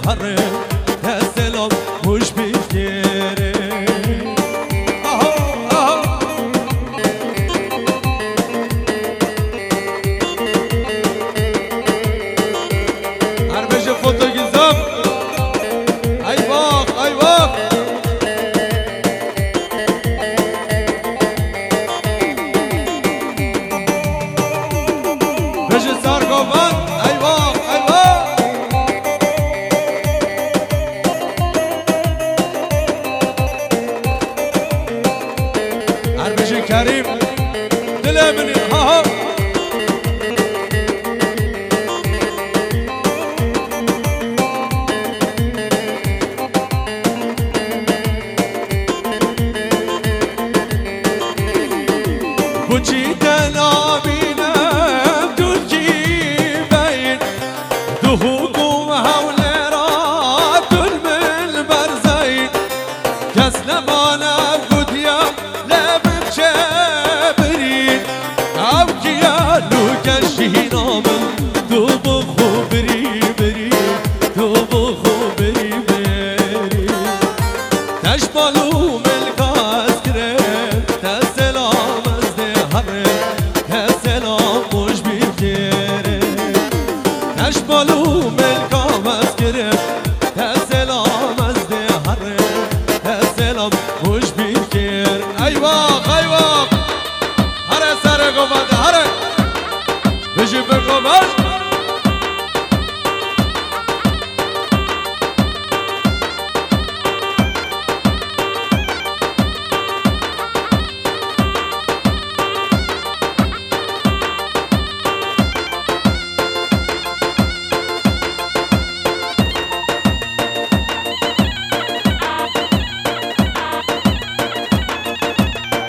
هره دستلام خوش بگیره هر بشه فوتو گیزم ای باق ای باق بشه سرگوان ای باق ای باق هر بشه کریم دل منی ها ها بچی تنابینم ترکی بین دو حکوم حوله را دلمل برزین کس نمانم گودیم لبم چه برین او کیانو کشی نامم تو بخو بری بری تو بخو